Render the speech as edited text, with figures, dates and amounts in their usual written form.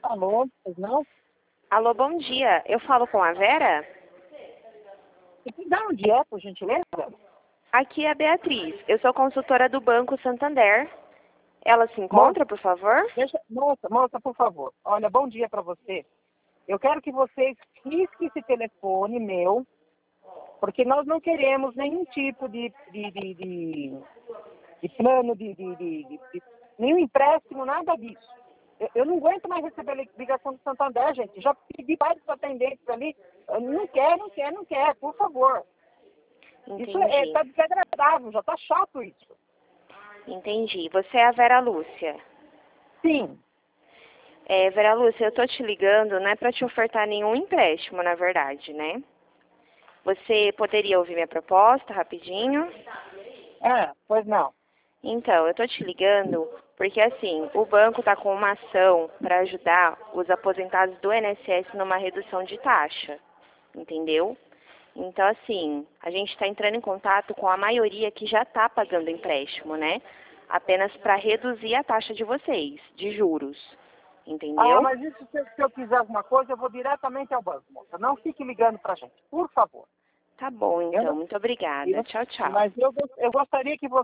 Alô, pois não? Alô, bom dia. Eu falo com a Vera? E dá onde é, por gentileza? Aqui é a Beatriz. Eu sou consultora do Banco Santander. Ela se encontra, por favor? Moça, por favor. Olha, bom dia para você. Eu quero que você risque esse telefone meu, porque nós não queremos nenhum tipo de plano, nenhum empréstimo, nada disso. Eu não aguento mais receber ligação do Santander, gente. Já pedi vários atendentes ali. Não quer, por favor. Entendi. Isso está desagradável, já está chato isso. Entendi. Você é a Vera Lúcia? Sim. Vera Lúcia, eu tô te ligando, não é para te ofertar nenhum empréstimo, na verdade, né? Você poderia ouvir minha proposta rapidinho? Pois não. Então, eu tô te ligando porque, assim, o banco tá com uma ação para ajudar os aposentados do INSS numa redução de taxa, entendeu? Então, assim, a gente está entrando em contato com a maioria que já está pagando empréstimo, né? Apenas para reduzir a taxa de vocês, de juros, entendeu? Mas isso, se eu quiser alguma coisa, eu vou diretamente ao banco, moça. Não fique ligando pra gente, por favor. Tá bom, então. Muito obrigada. Tchau, tchau. Mas eu gostaria que você